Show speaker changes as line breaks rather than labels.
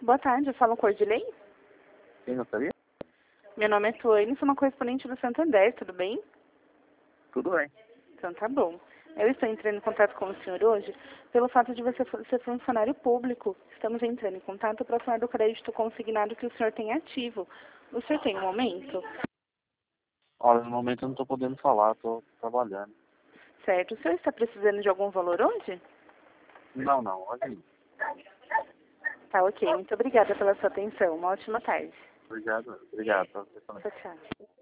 Boa tarde, eu falo com o Cordilei.
Quem gostaria?
Meu nome é Tuane, sou uma correspondente do Santander, tudo bem?
Tudo bem.
Então tá bom. Eu estou entrando em contato com o senhor hoje pelo fato de você ser funcionário público. Estamos entrando em contato para falar do crédito consignado que o senhor tem ativo. O senhor tem um momento?
Olha, no momento eu não estou podendo falar, estou trabalhando.
Certo. O senhor está precisando de algum valor hoje?
Não, hoje não.
Tá ok. Muito obrigada pela sua atenção. Uma ótima tarde.
Obrigado pra você também.
Tchau, tchau.